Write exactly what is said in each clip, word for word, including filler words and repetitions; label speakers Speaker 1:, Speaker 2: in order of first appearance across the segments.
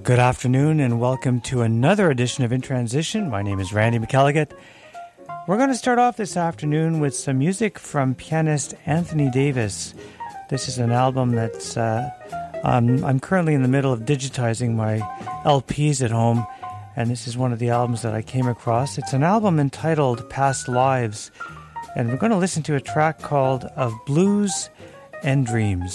Speaker 1: Good afternoon and welcome to another edition of In Transition. My name is Randy McElligott. We're going to start off this afternoon with some music from pianist Anthony Davis. This is an album that's, uh, um, I'm currently in the middle of digitizing my L Ps at home, and this is one of the albums that I came across. It's an album entitled Past Lives, and we're going to listen to a track called Of Blues and Dreams.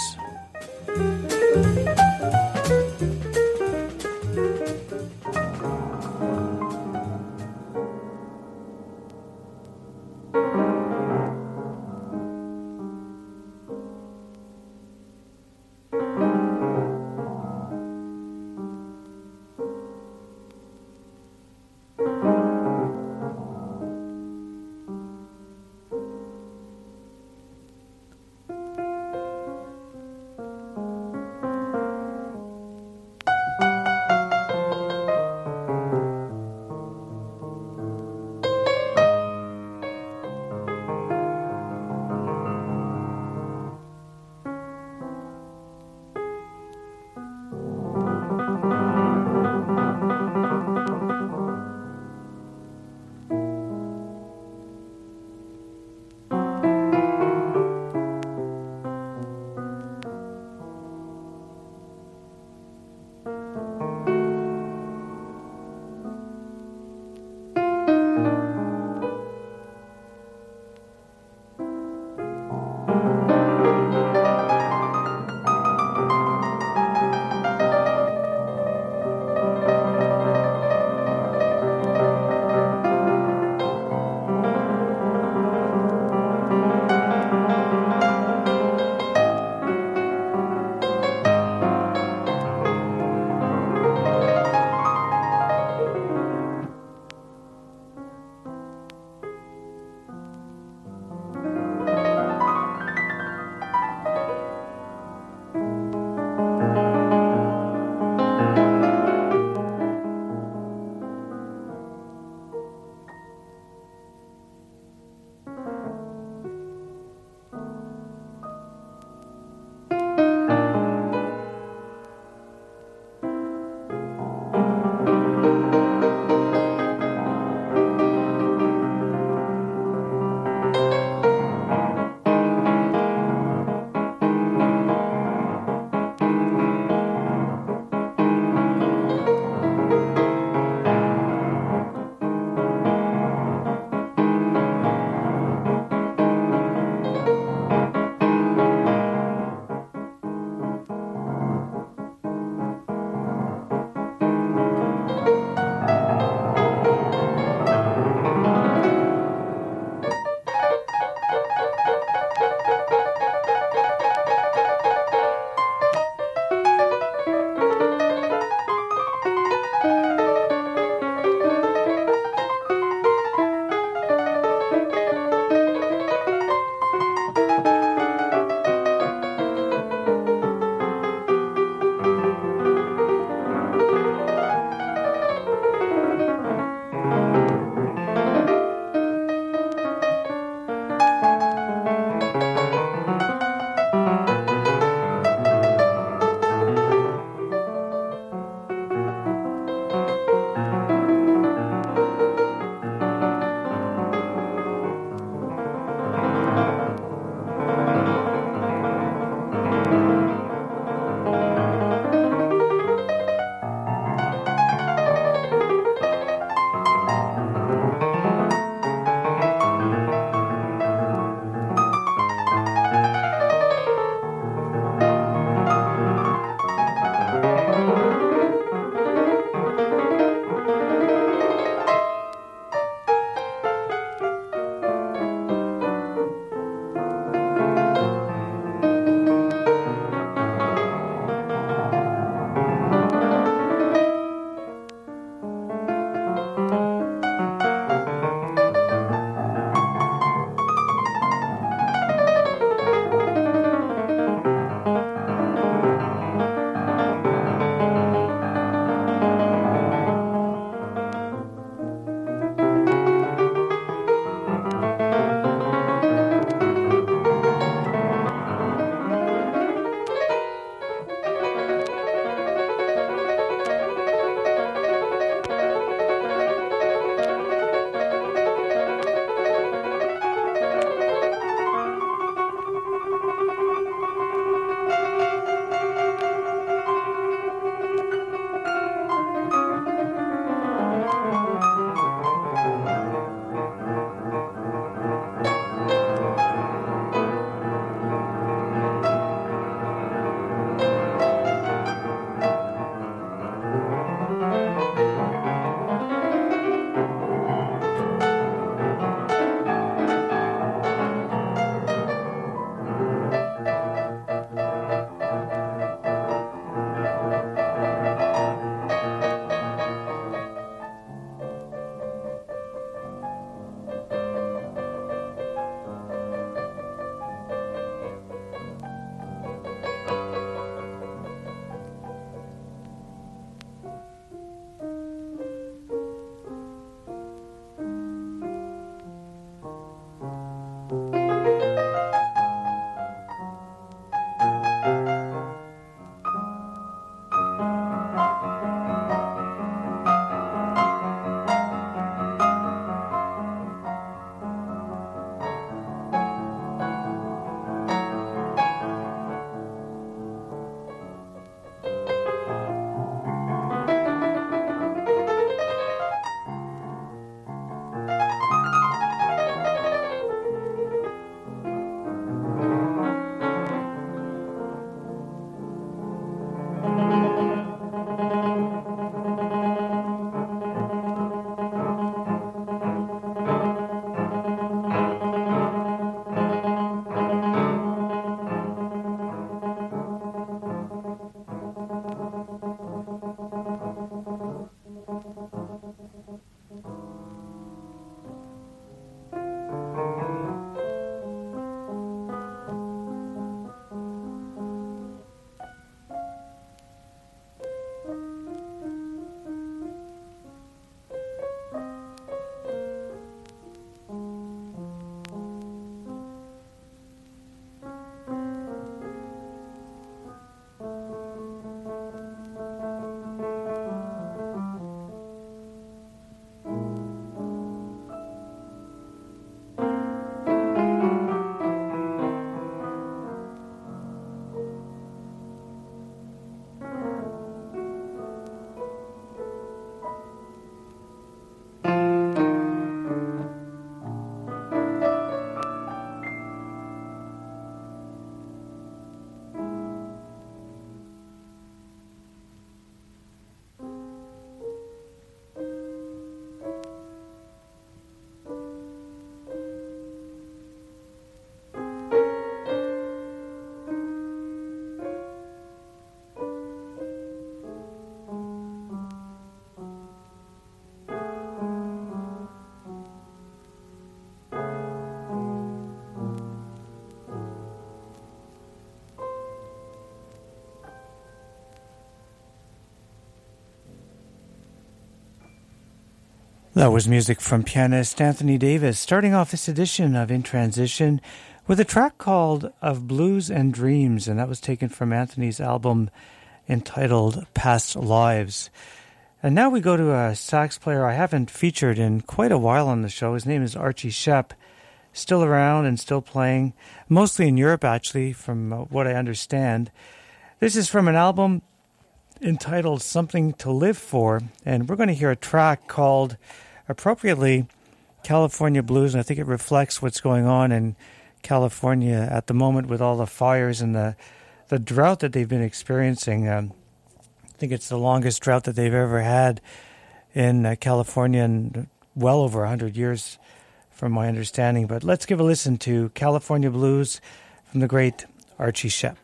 Speaker 1: That was music from pianist Anthony Davis, starting off this edition of In Transition with a track called Of Blues and Dreams, and that was taken from Anthony's album entitled Past Lives. And now we go to a sax player I haven't featured in quite a while on the show. His name is Archie Shepp, still around and still playing, mostly in Europe actually, from what I understand. This is from an album entitled Something to Live For, and we're going to hear a track called, appropriately, California Blues, and I think it reflects what's going on in California at the moment with all the fires and the, the drought that they've been experiencing. Um, I think it's the longest drought that they've ever had in uh, California in well over one hundred years, from my understanding. But let's give a listen to California Blues from the great Archie Shepp.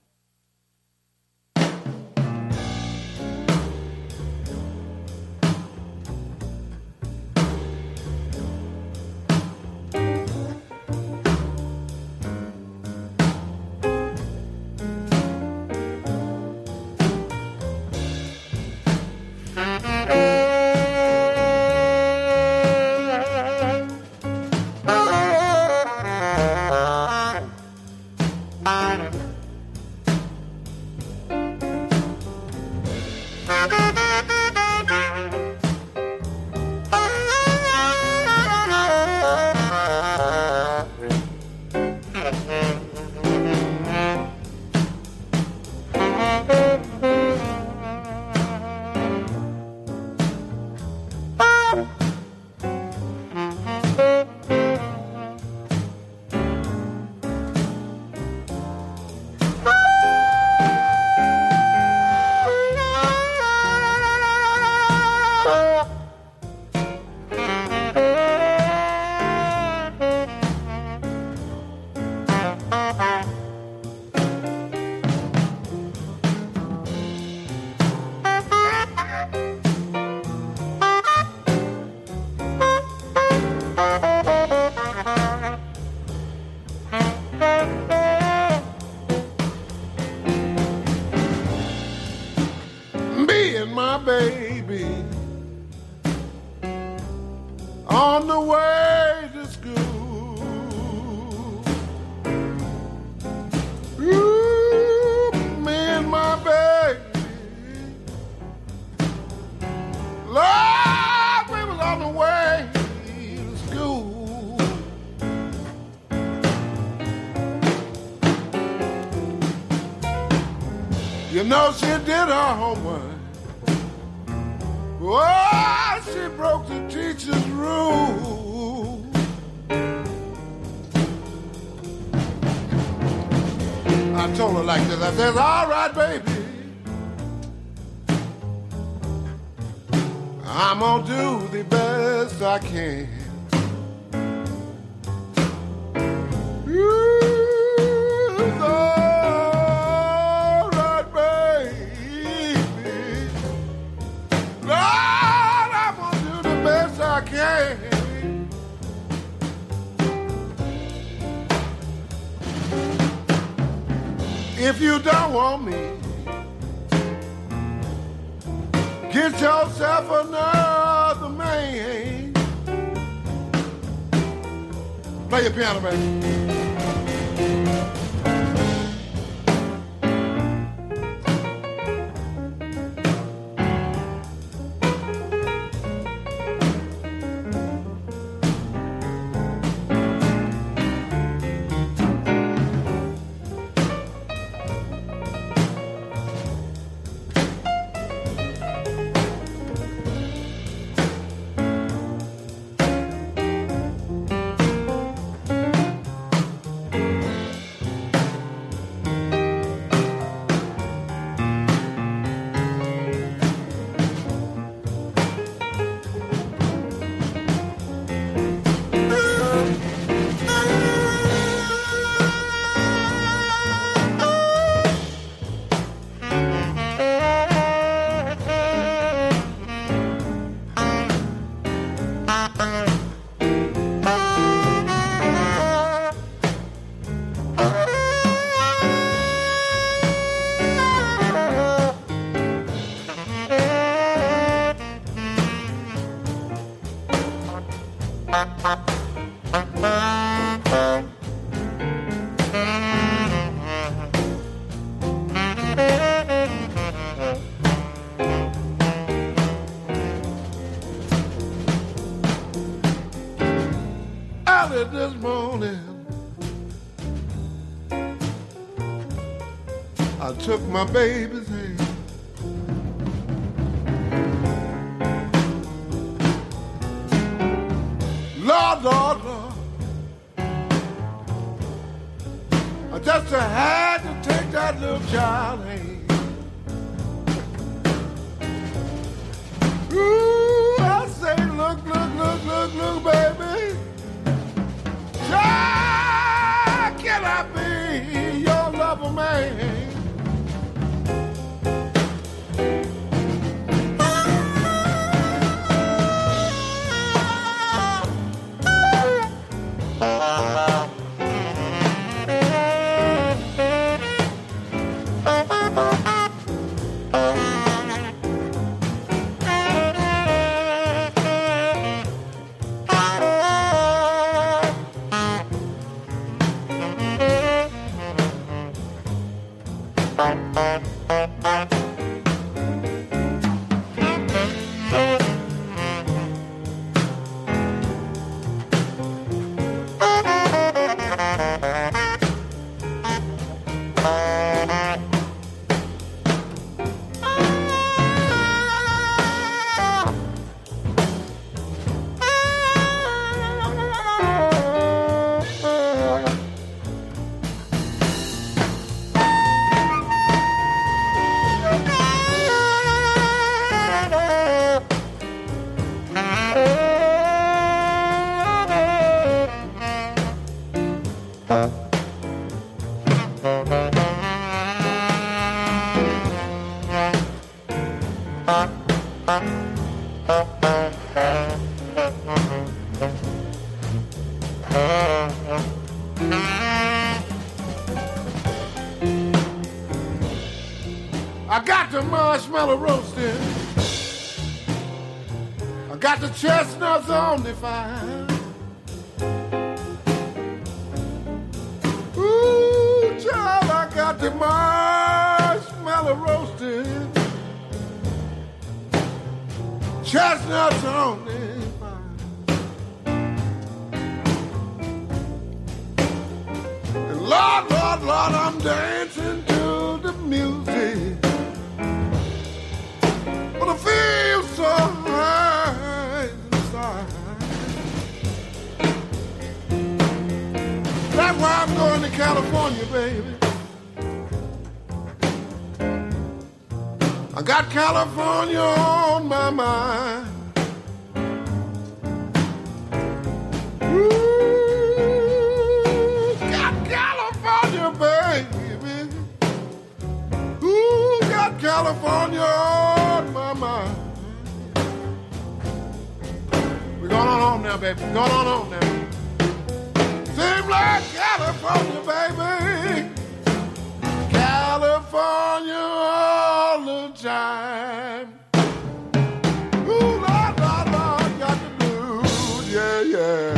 Speaker 2: You know she did her homework. Oh, she broke the teacher's rule. I told her like this. I said, all right, baby, I'm gonna do the best I can. If you don't want me, get yourself another man. Play your piano, man. took my baby's hand. Lord, Lord, Lord, I just had to take that little child's hand. Ooh, I say, look, look, look, look, look, baby. Child, can I be your lover, man? I got the marshmallow roasting. I got the chestnuts on the fire. Ooh, child, I got the marshmallow roasting. Chestnuts on the fire. And Lord, Lord, Lord, I'm dancing to the music. But I feel so high inside. That's why I'm going to California, baby. I got California on my mind. Ooh, got California, baby. Ooh, got California on my mind. We're going on home now, baby. We're going on home now. Seems like California, baby. California all the time. Ooh, Lord, Lord, Lord, got the blues, yeah, yeah.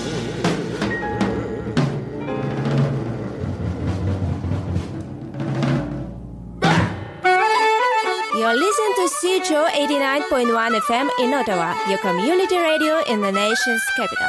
Speaker 3: You're listening to C H O eighty-nine point one F M in Ottawa, your community radio in the nation's capital.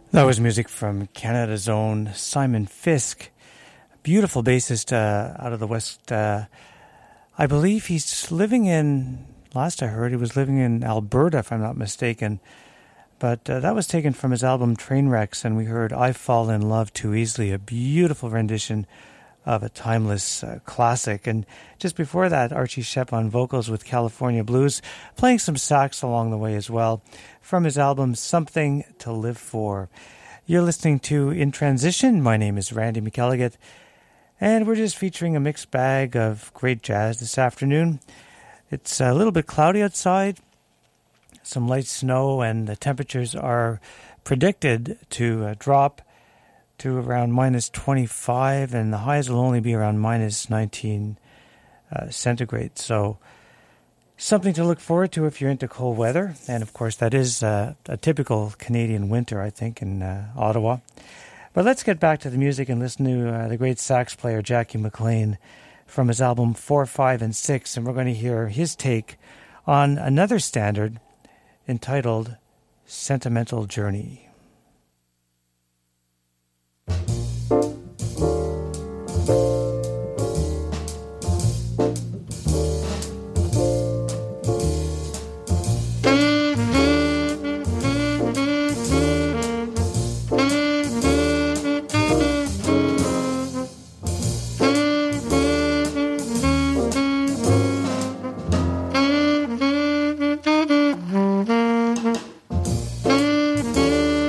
Speaker 1: That was music from Canada's own Simon Fisk, beautiful bassist uh, out of the West. Uh, I believe he's living in, last I heard, he was living in Alberta, if I'm not mistaken. But uh, that was taken from his album Trainwrecks, and we heard I Fall in Love Too Easily, a beautiful rendition of a timeless uh, classic. And just before that, Archie Shepp on vocals with California Blues, playing some sax along the way as well, from his album Something to Live For. You're listening to In Transition. My name is Randy McElligott, and we're just featuring a mixed bag of great jazz this afternoon. It's a little bit cloudy outside, some light snow, and the temperatures are predicted to uh, drop to around minus twenty-five, and the highs will only be around minus nineteen uh, centigrade. So something to look forward to if you're into cold weather. And of course, that is uh, a typical Canadian winter, I think, in uh, Ottawa. But let's get back to the music and listen to uh, the great sax player Jackie McLean from his album four, five, and six. And we're going to hear his take on another standard entitled Sentimental Journey.
Speaker 4: Mm-hmm.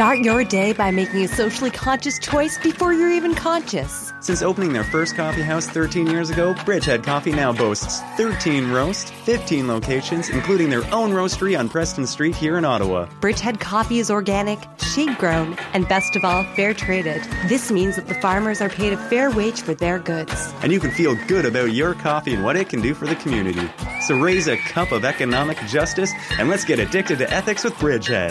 Speaker 4: Start your day by making a socially conscious choice before you're even conscious.
Speaker 5: Since opening their first coffee house thirteen years ago, Bridgehead Coffee now boasts thirteen roasts, fifteen locations, including their own roastery on Preston Street here in Ottawa.
Speaker 4: Bridgehead Coffee is organic, shade-grown, and best of all, fair-traded. This means that the farmers are paid a fair wage for their goods.
Speaker 5: And you can feel good about your coffee and what it can do for the community. So raise a cup of economic justice, and let's get addicted to ethics with Bridgehead.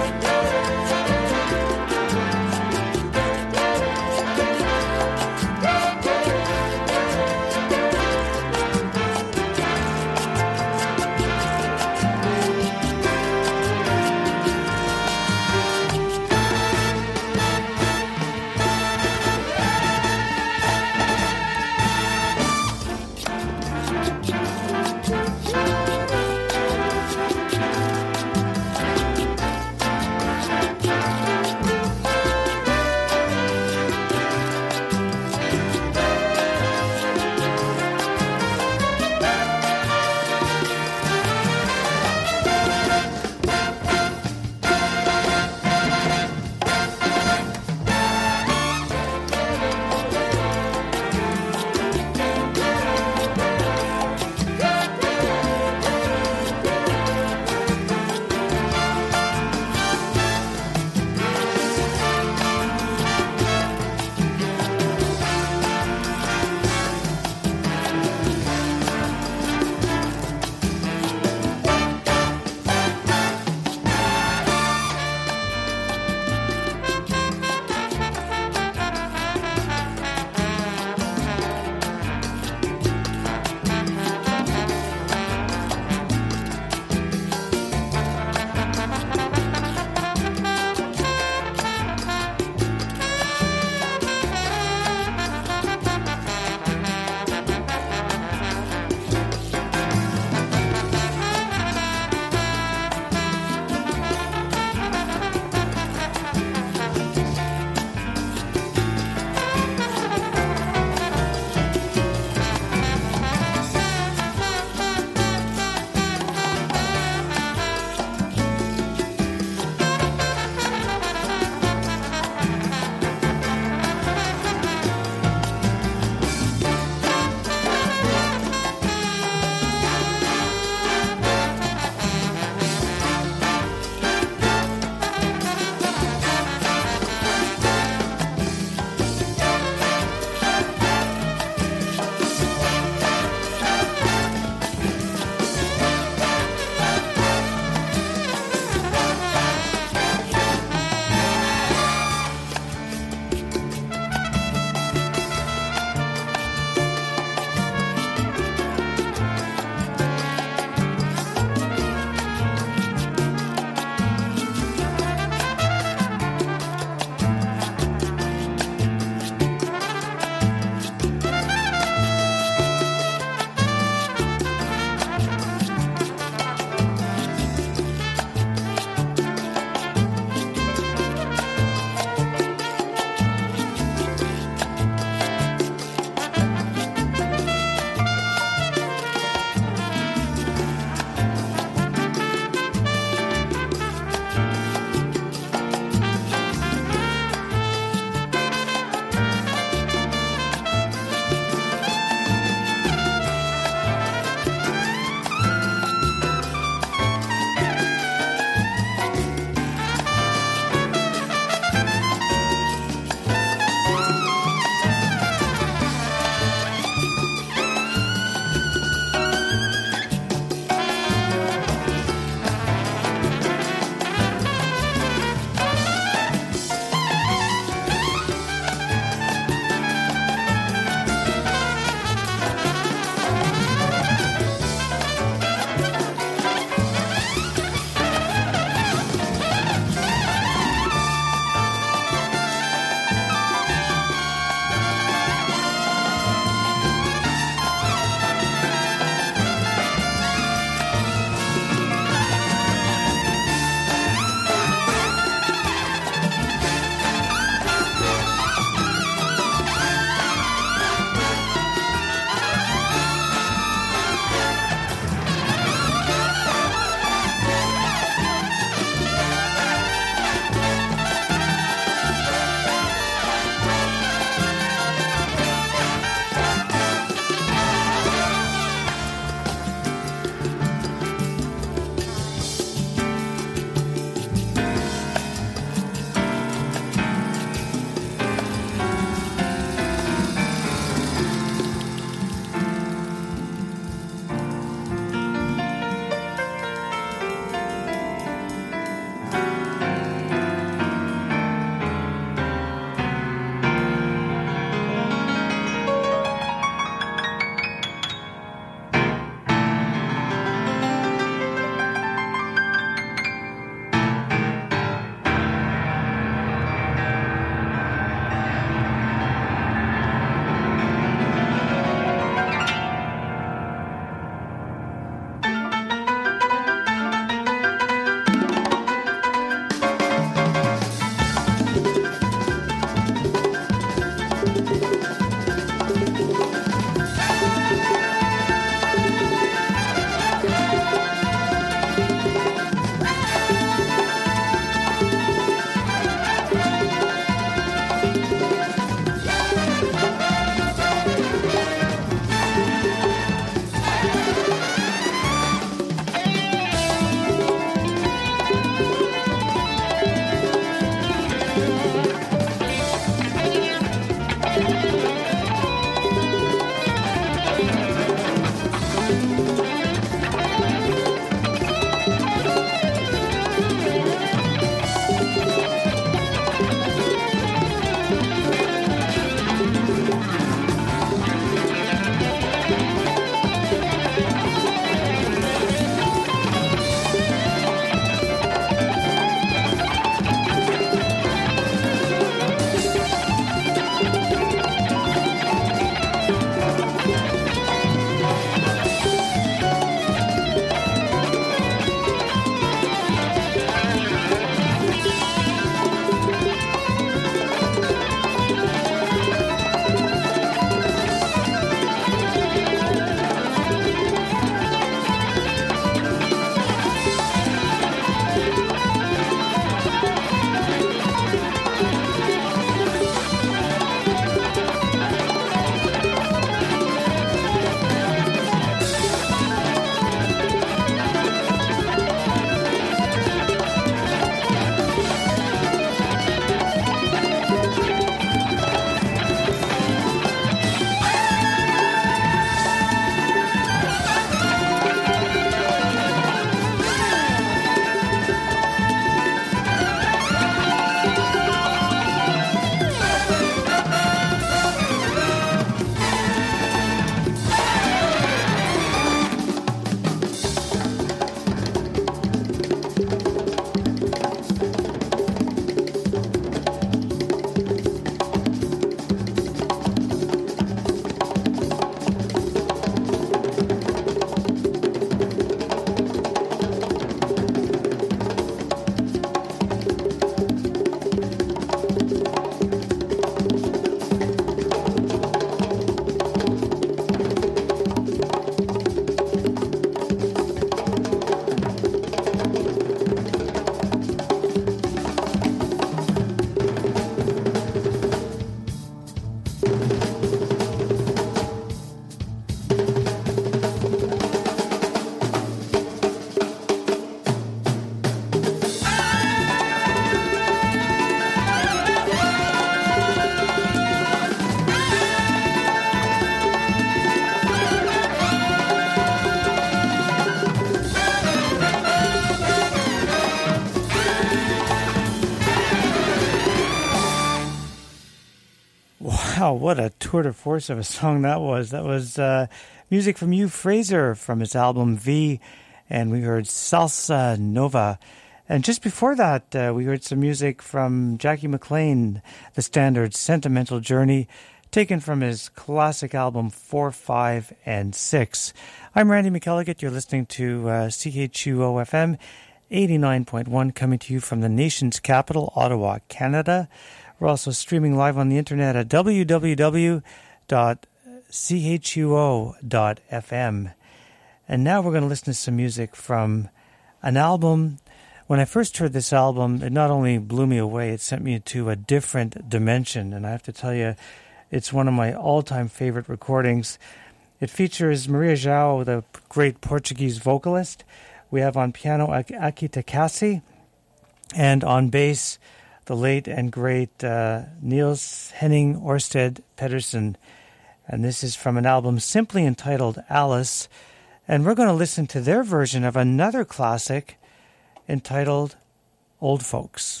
Speaker 1: Wow, what a tour de force of a song that was. That was uh, music from Hugh Fraser from his album V, and we heard Salsa Nova. And just before that, uh, we heard some music from Jackie McLean, the standard Sentimental Journey, taken from his classic album four, five, and six. I'm Randy McElligott. You're listening to uh, C H U O F M eighty-nine point one, coming to you from the nation's capital, Ottawa, Canada. We're also streaming live on the internet at w w w dot c h u o dot f m. And now we're going to listen to some music from an album. When I first heard this album, it not only blew me away, it sent me to a different dimension. And I have to tell you, it's one of my all-time favorite recordings. It features Maria João, the great Portuguese vocalist. We have on piano Aki Takasi, and on bass, the late and great uh, Niels Henning Orsted Pedersen. And this is from an album simply entitled Alice. And we're going to listen to their version of another classic entitled Old Folks.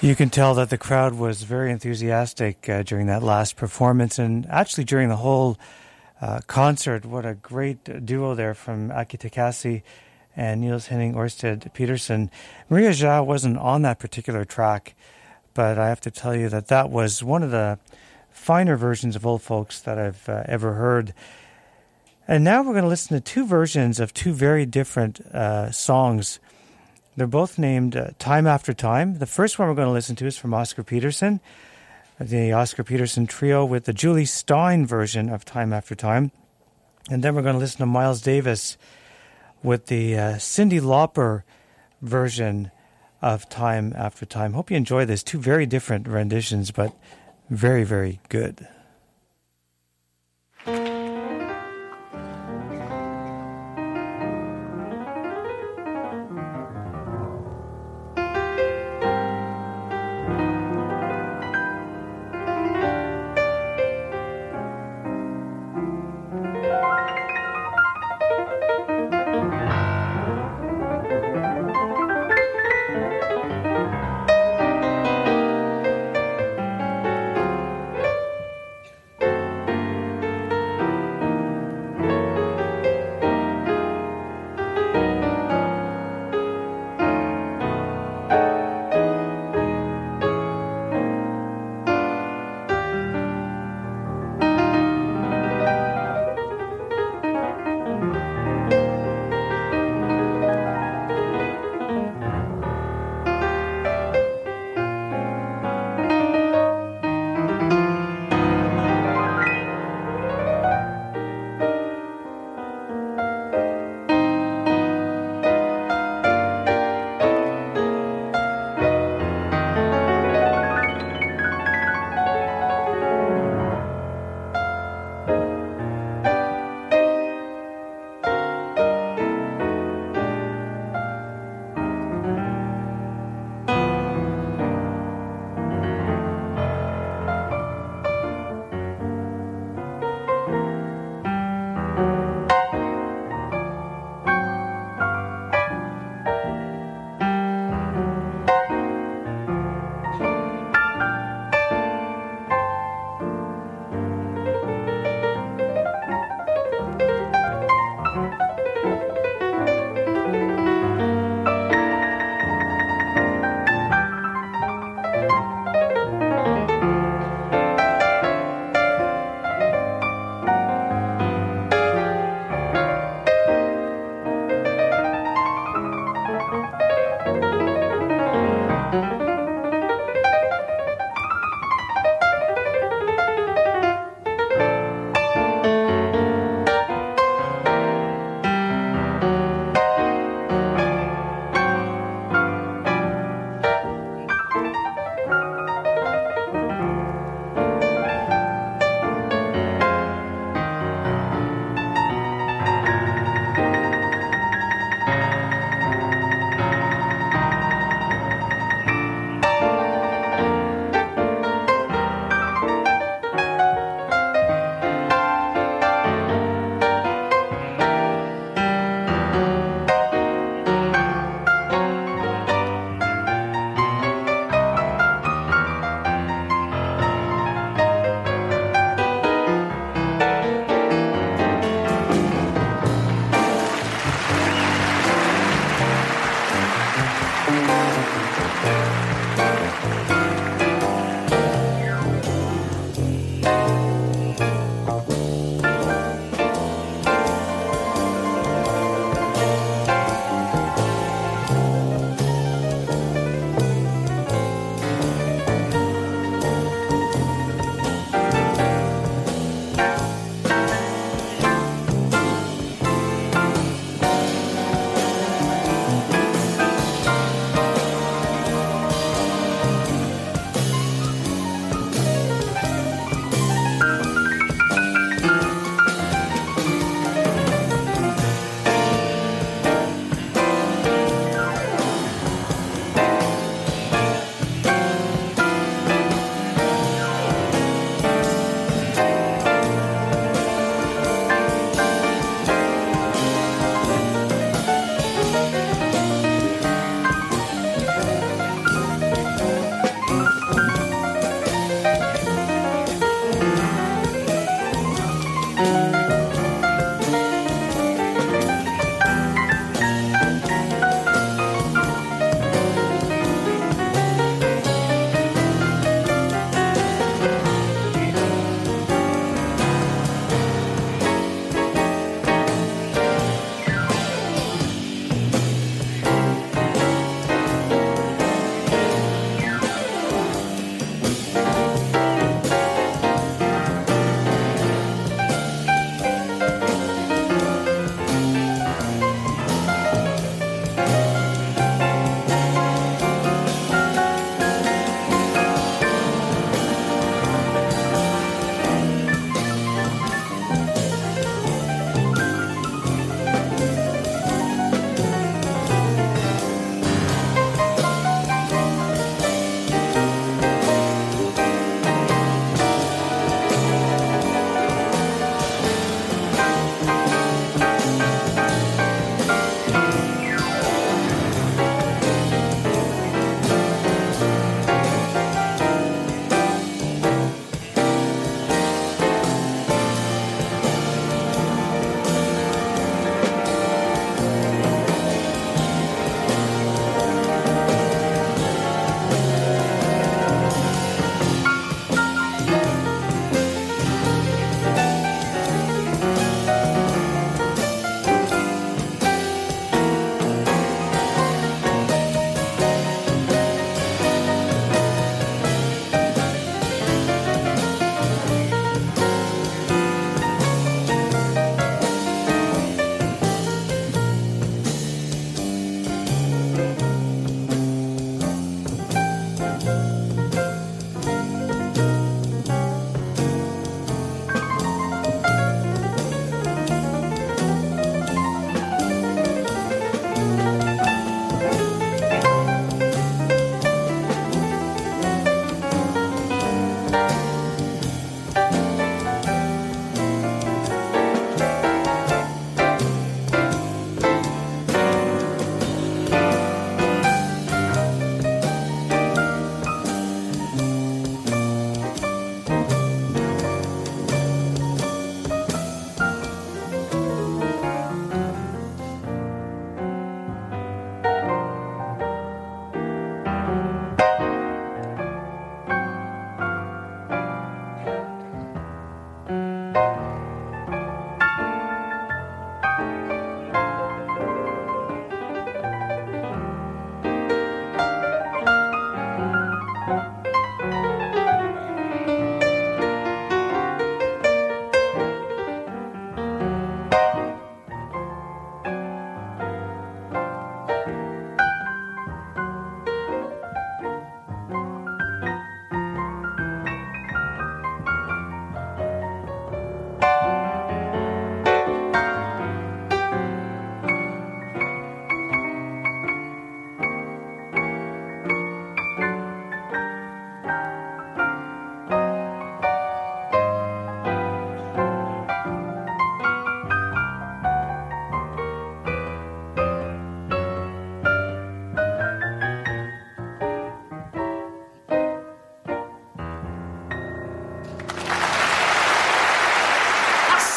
Speaker 1: You can tell that the crowd was very enthusiastic uh, during that last performance, and actually during the whole uh, concert. What a great duo there from Aki Takasi and Niels Henning Ørsted Petersen. Maria Jha wasn't on that particular track, but I have to tell you that that was one of the finer versions of Old Folks that I've uh, ever heard. And now we're going to listen to two versions of two very different uh, songs. They're both named uh, Time After Time. The first one we're going to listen to is from Oscar Peterson, the Oscar Peterson Trio with the Julie Stein version of Time After Time. And then we're going to listen to Miles Davis with the uh, Cyndi Lauper version of Time After Time. Hope you enjoy this. Two very different renditions, but very, very good.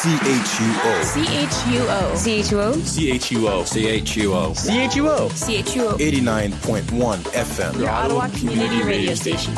Speaker 6: C H U O.
Speaker 7: C H U O.
Speaker 3: C H U O.
Speaker 6: C H U O.
Speaker 8: C H U O.
Speaker 5: C H U O.
Speaker 3: C H U O.
Speaker 6: eighty-nine point one F M.
Speaker 7: Your Ottawa Community Radio Station.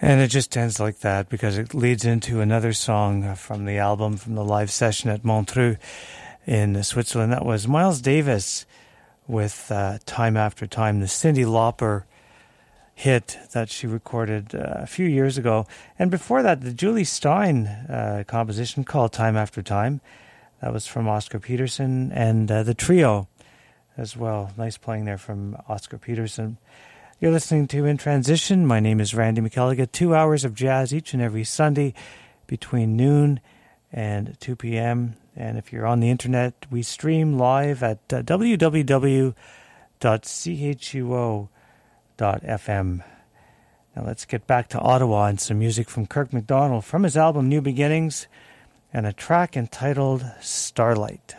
Speaker 1: And it just ends like that because it leads into another song from the album, from the live session at Montreux in Switzerland. That was Miles Davis with uh, Time After Time, the Cyndi Lauper hit that she recorded uh, a few years ago. And before that, the Julie Stein uh, composition called Time After Time. That was from Oscar Peterson and uh, the trio as well. Nice playing there from Oscar Peterson. You're listening to In Transition. My name is Randy McElligott. Two hours of jazz each and every Sunday between noon and two p.m. And if you're on the internet, we stream live at uh, w w w dot c h u o dot f m. Now let's get back to Ottawa and some music from Kirk MacDonald from his album New Beginnings and a track entitled Starlight.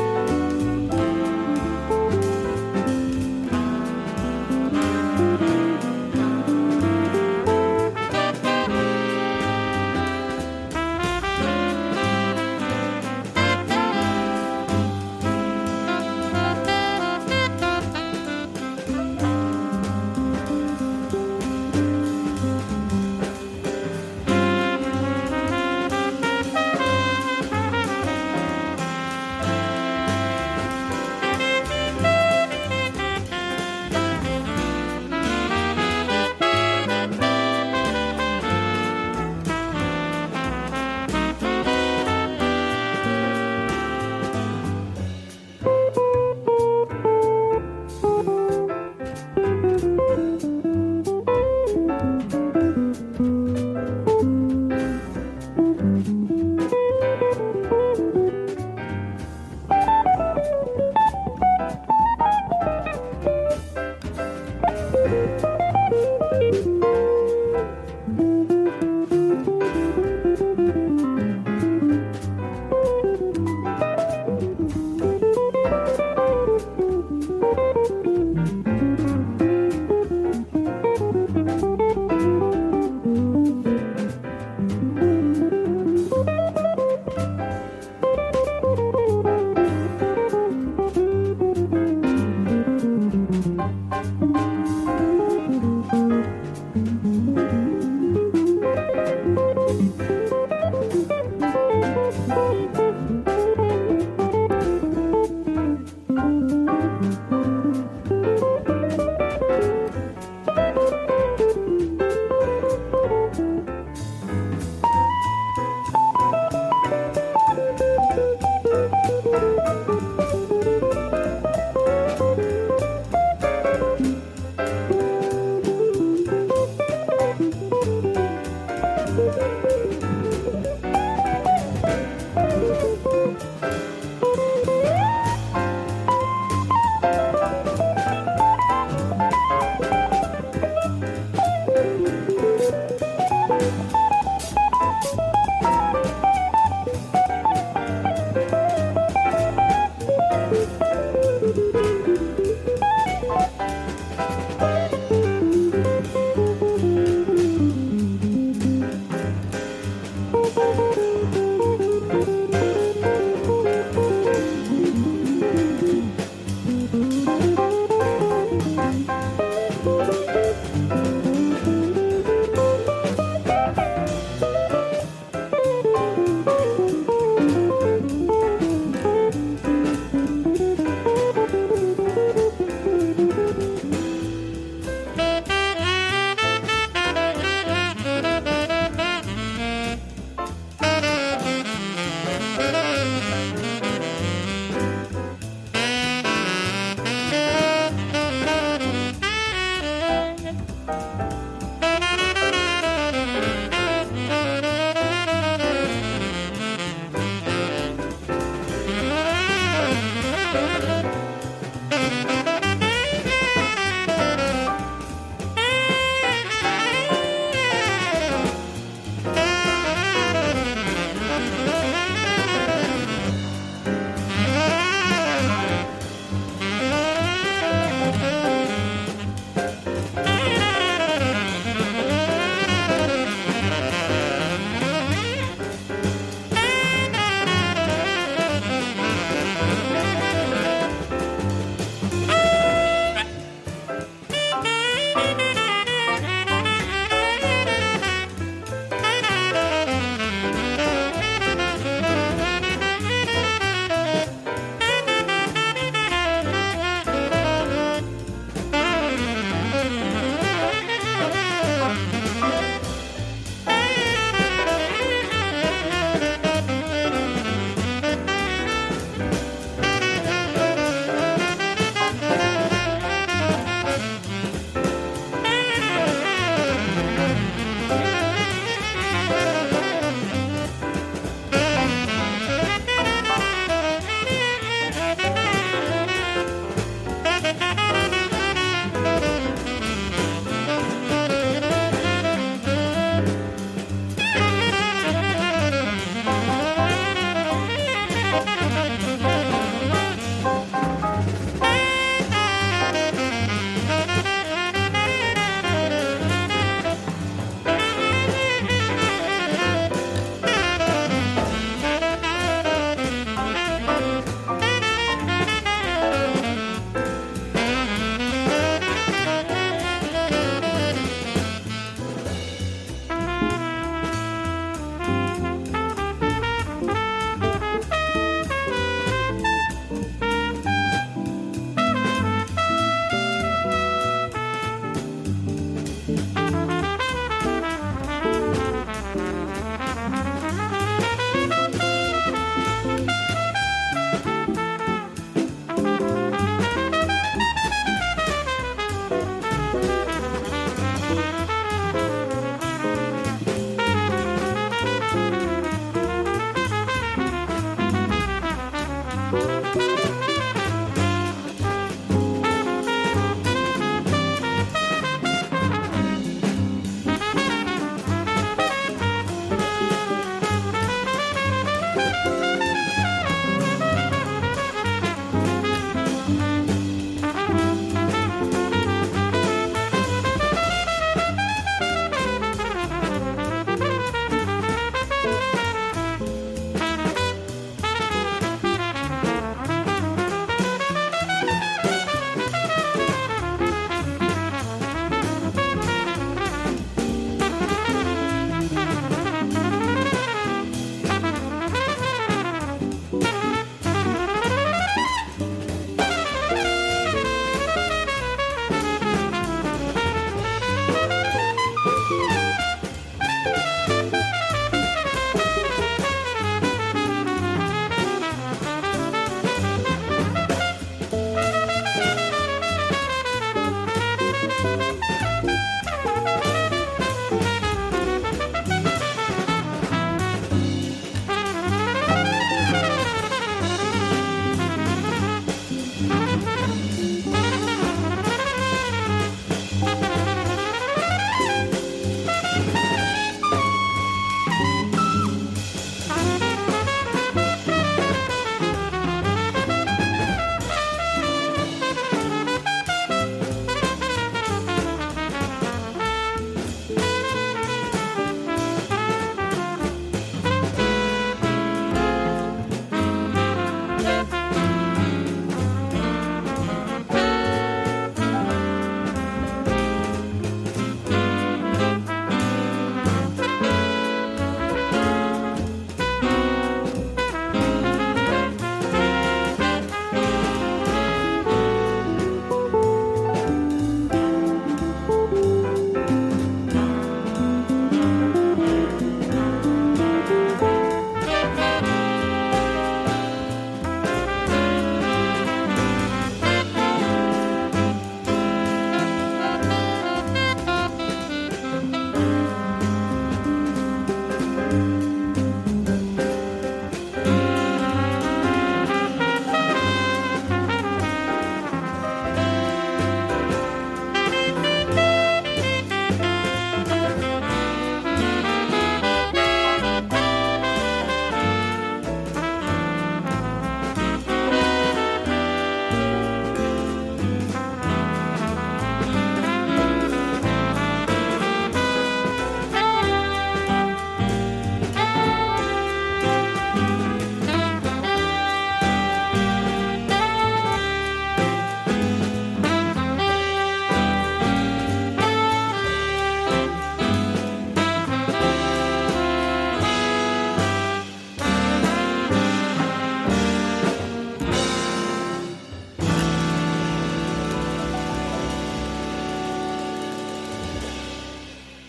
Speaker 8: Thank you.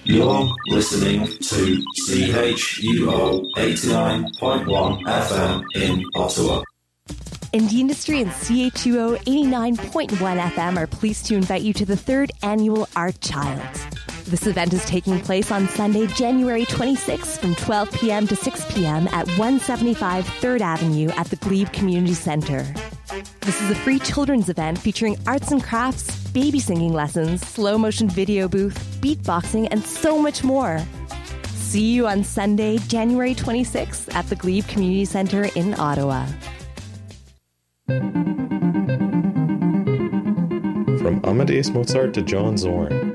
Speaker 8: You're listening to C H U O eighty-nine point one F M in Ottawa.
Speaker 4: Indie Industry and C H U O eighty-nine point one F M are pleased to invite you to the third annual Art Child. This event is taking place on Sunday, January twenty-sixth from twelve p.m. to six p.m. at one seventy-five third Avenue at the Glebe Community Centre. This is a free children's event featuring arts and crafts, baby singing lessons, slow-motion video booth, beatboxing, and so much more. See you on Sunday, January twenty-sixth at the Glebe Community Centre in Ottawa.
Speaker 9: From Amadeus Mozart to John Zorn.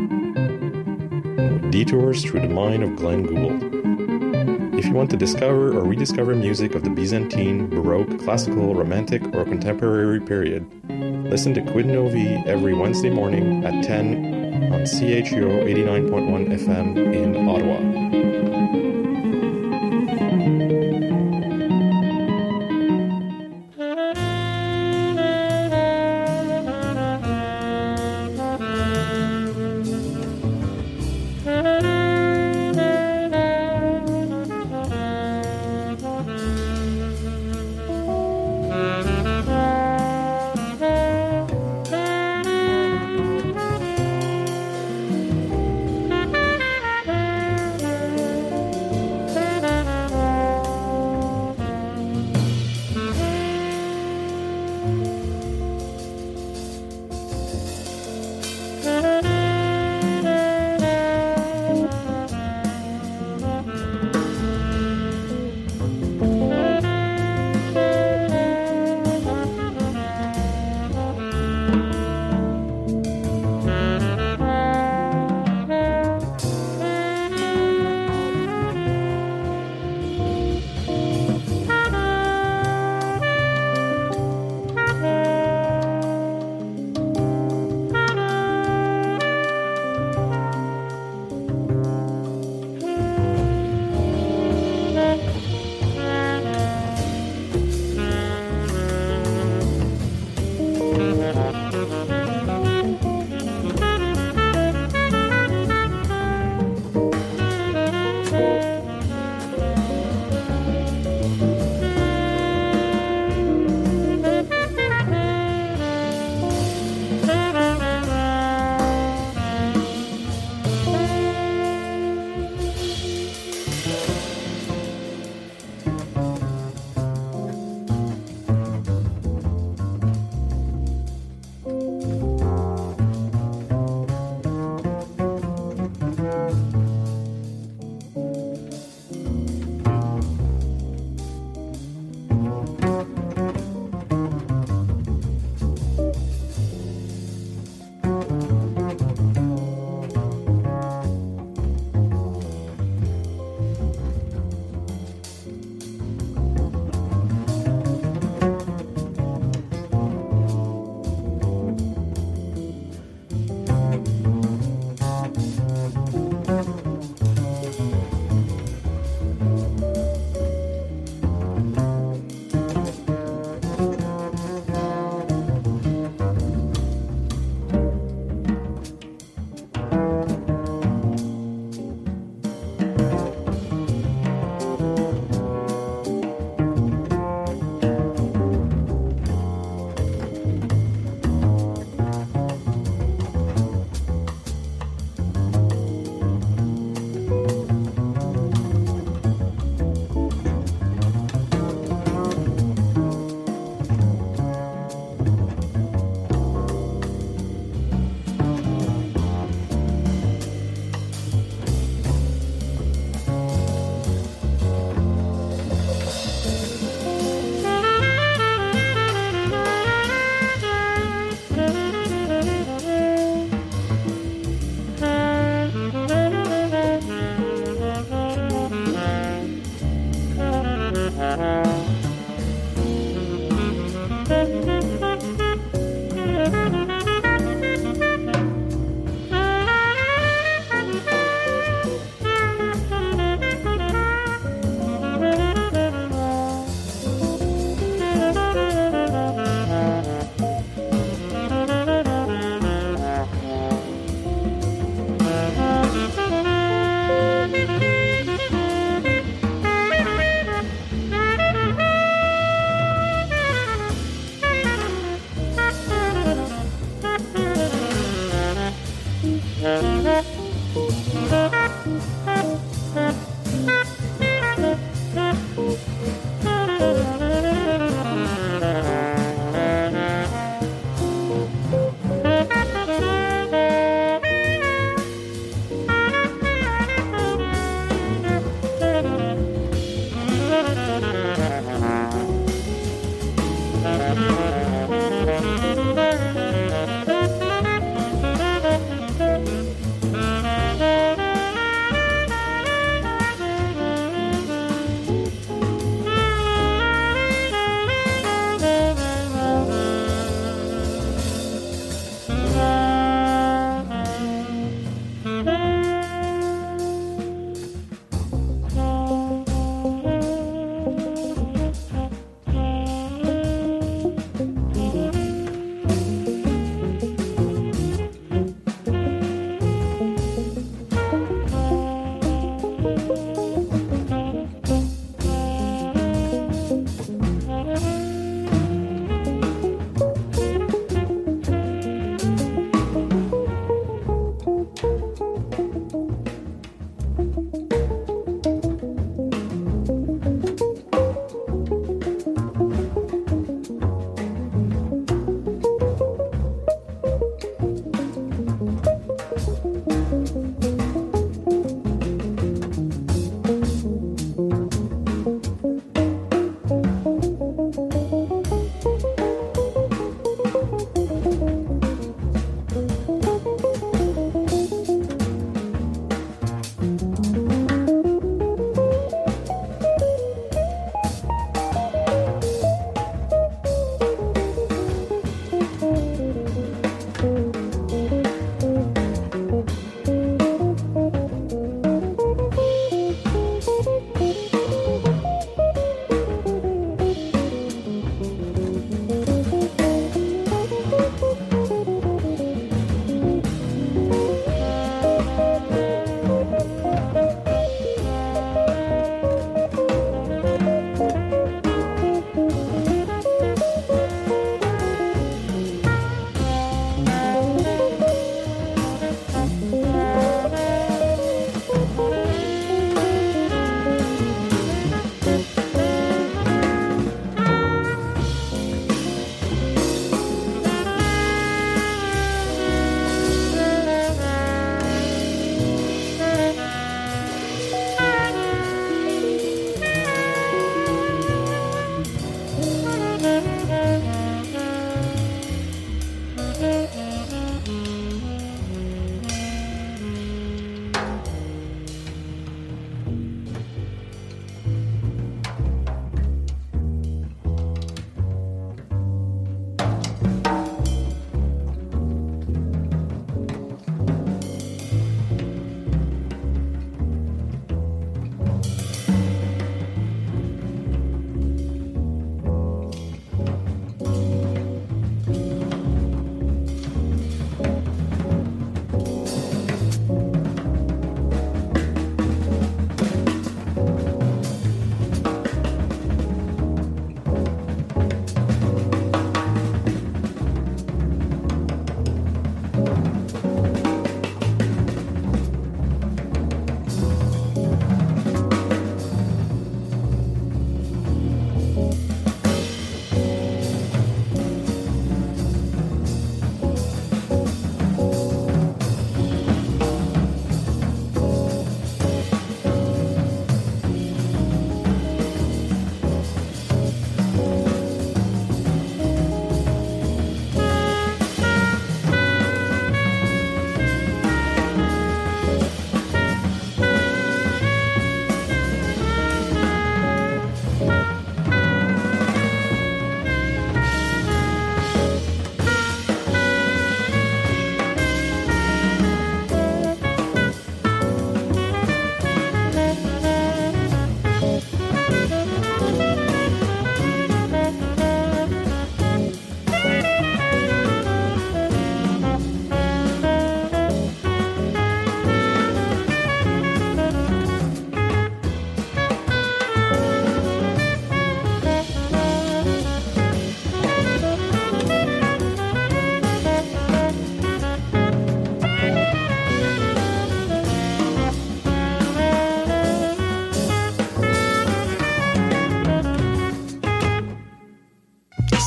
Speaker 9: Detours through the mind of Glenn Gould. If you want to discover or rediscover music of the Byzantine, Baroque, Classical, Romantic, or Contemporary period, listen to Quid Novi every Wednesday morning at ten on C H U O eighty-nine point one F M in Ottawa.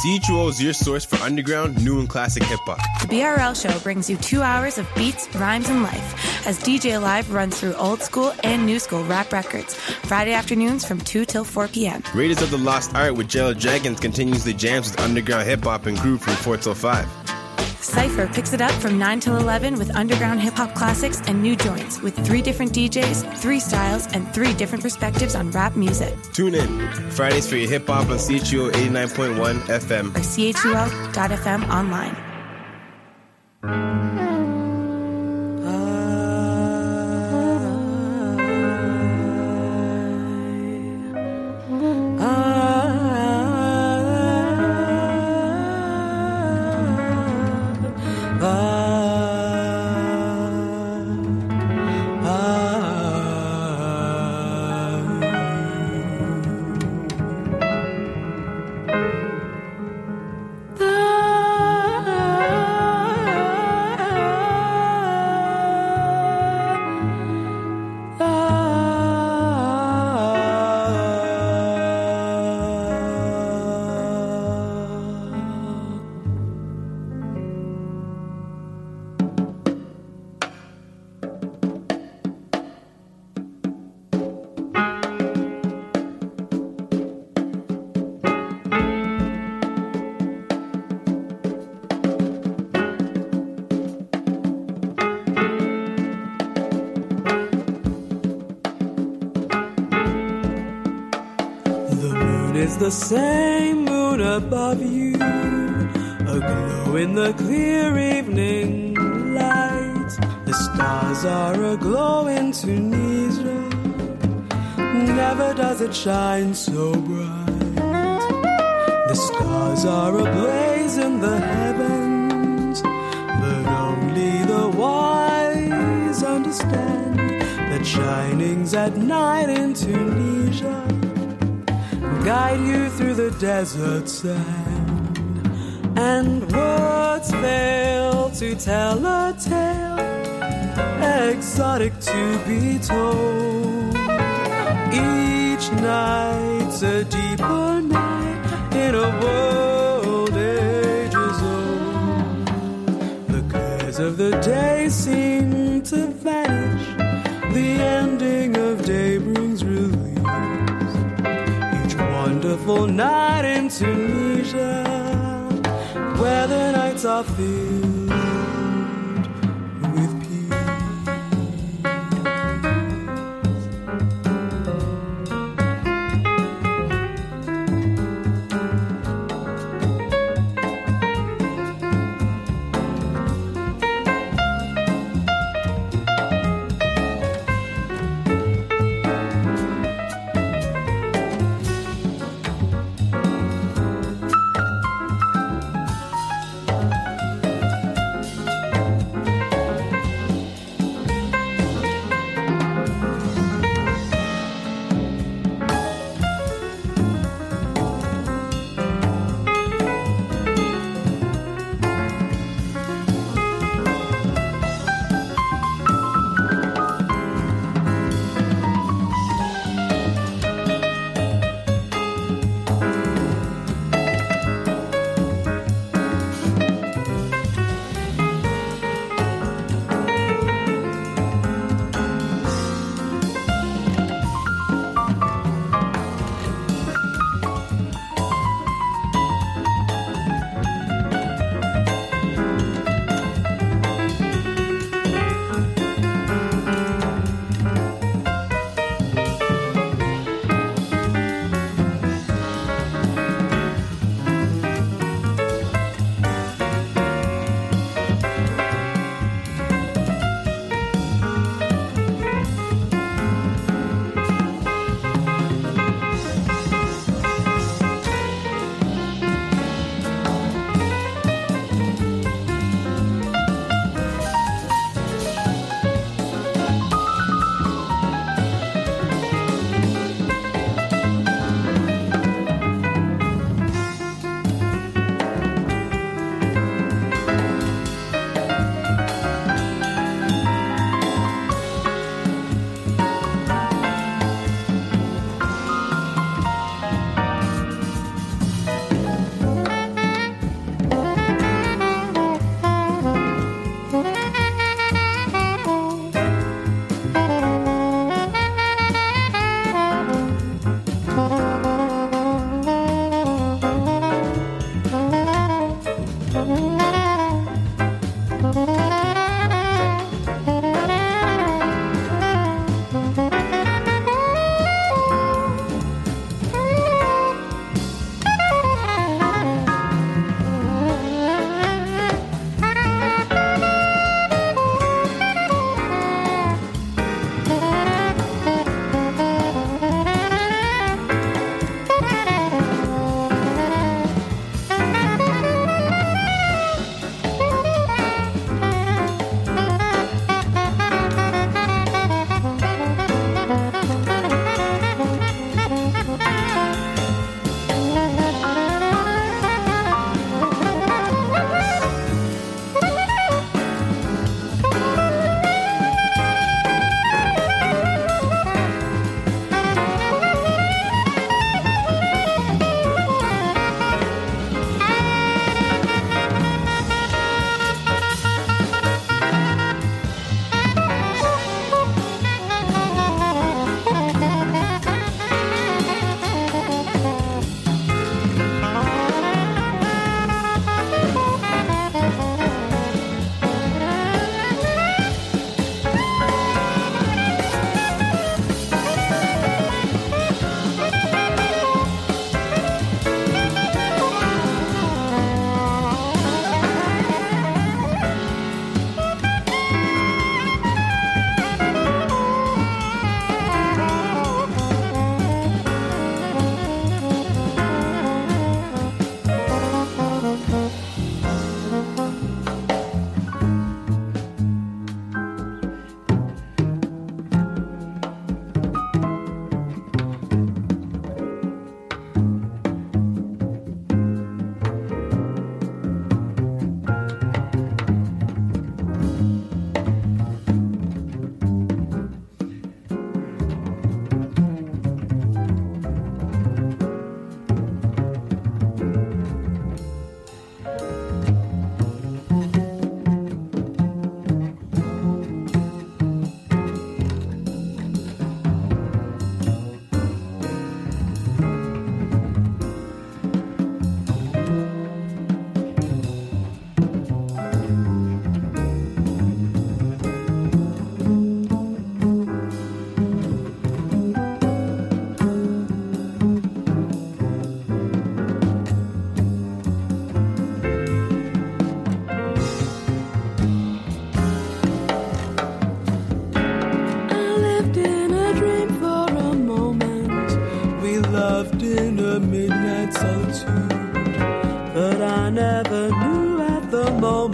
Speaker 10: C H U O is your source for underground, new and classic hip-hop.
Speaker 11: The B R L Show brings you two hours of beats, rhymes, and life as D J Live runs through old school and new school rap records, Friday afternoons from two till four p.m.
Speaker 10: Raiders of the Lost Art with Jello Jenkins continues the jams with underground hip-hop and groove from four till five.
Speaker 11: Cypher picks it up from nine till eleven with underground hip-hop classics and new joints with three different D Js, three styles, and three different perspectives on rap music.
Speaker 10: Tune in Fridays for your hip-hop on C H U O eighty-nine point one F M
Speaker 11: or C H U O dot F M online.
Speaker 12: The same moon above you, aglow in the clear evening light. The stars are aglow in Tunisia. Never does it shine so bright. The stars are ablaze in the heavens, but only the wise understand that shining's at night in Tunisia guide you through the desert sand, and words fail to tell a tale exotic to be told. Each night's a deeper night in a world ages old. The cares of the day seem to vanish, the ending of day brings relief. Wonderful night in Tunisia, where the nights are filled with peace.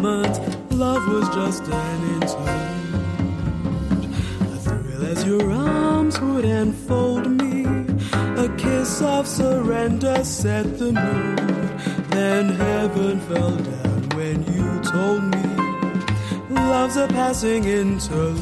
Speaker 12: moment, love was just an interlude. A thrill as your arms would enfold me, a kiss of surrender set the mood. Then heaven fell down when you told me love's a passing interlude.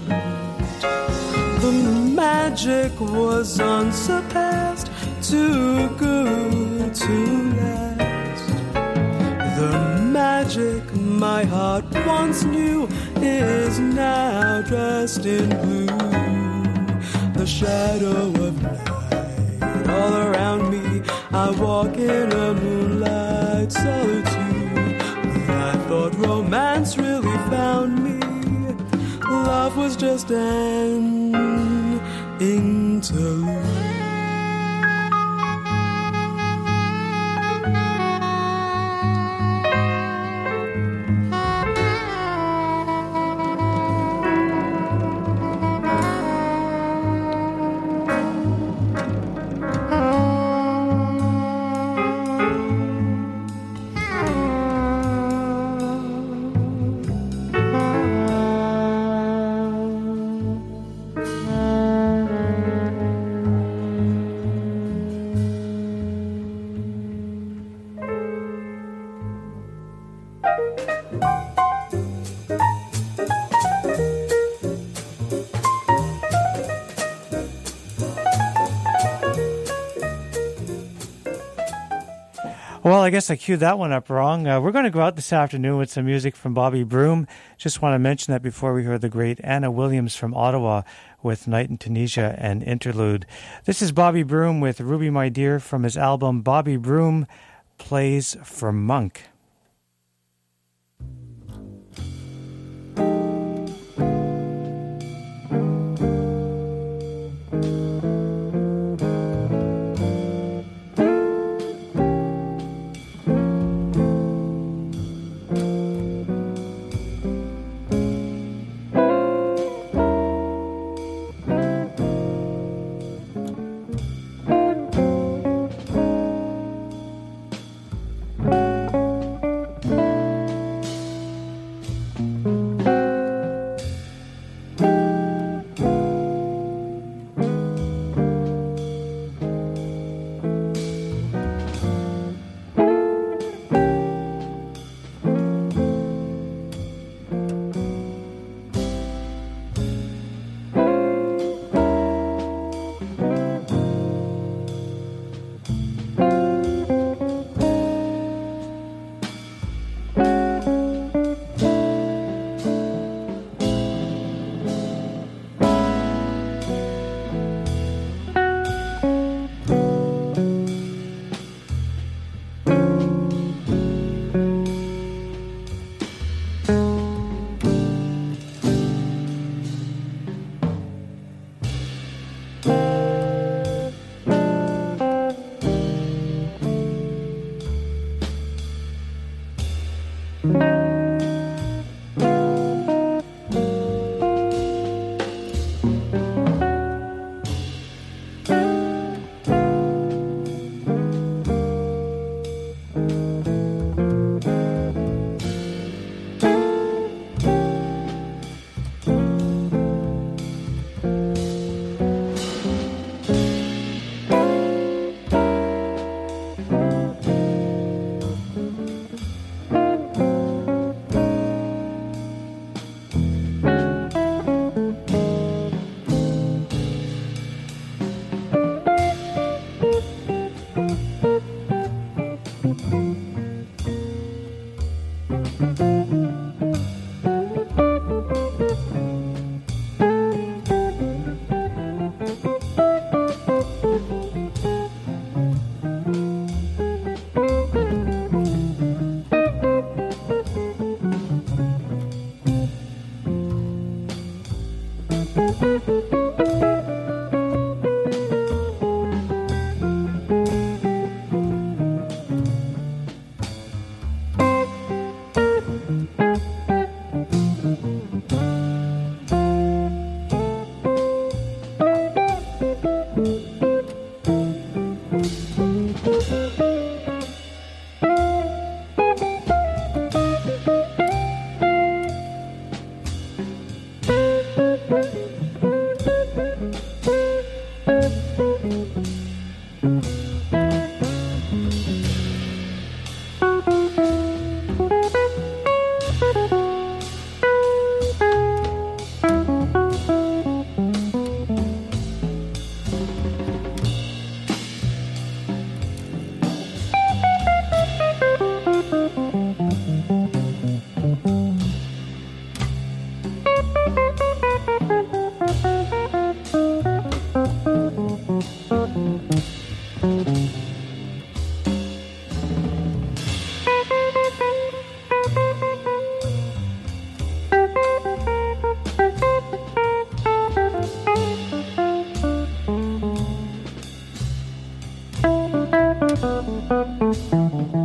Speaker 12: The magic was unsurpassed, too good to last. The magic my heart once knew is now dressed in blue. The shadow of night all around me, I walk in a moonlight solitude. When I thought romance really found me, love was just an interlude.
Speaker 1: Well, I guess I queued that one up wrong. Uh, we're going to go out this afternoon with some music from Bobby Broom. Just want to mention that before we heard the great Anna Williams from Ottawa with Night in Tunisia and Interlude. This is Bobby Broom with Ruby My Dear from his album Bobby Broom Plays for Monk.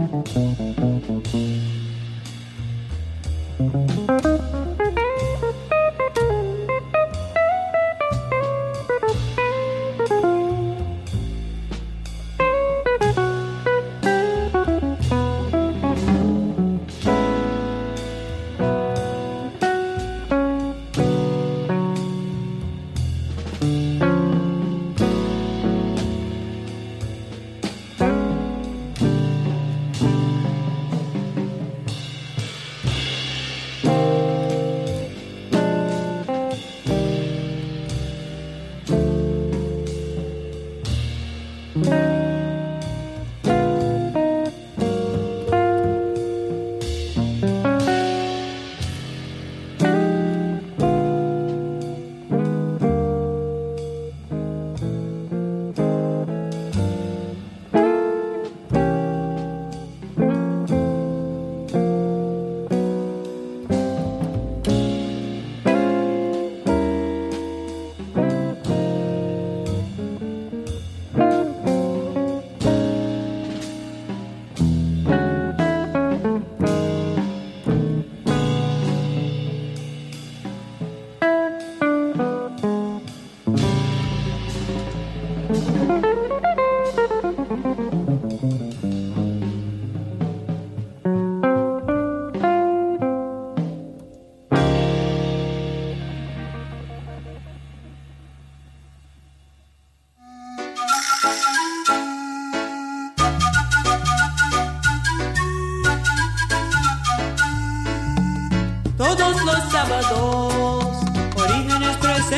Speaker 12: Todos los sábados, Orígenes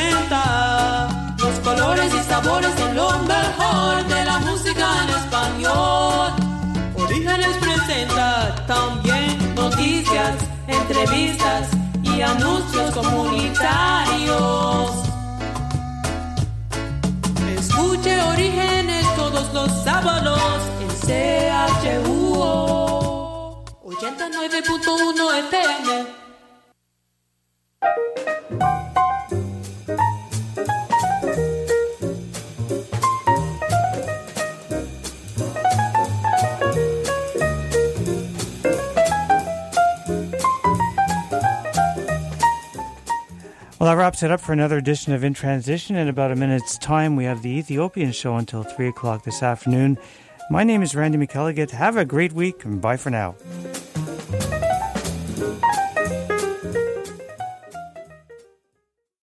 Speaker 12: presenta los colores y sabores de lo mejor de la música en español. Orígenes presenta también noticias, entrevistas y anuncios comunitarios. Escuche Orígenes todos los sábados en C H U O ochenta y nueve punto uno F M.
Speaker 1: Well, that wraps it up for another edition of In Transition. In about a minute's time, we have the Ethiopian show until three o'clock this afternoon. My name is Randy McElligott. Have a great week, and bye for now.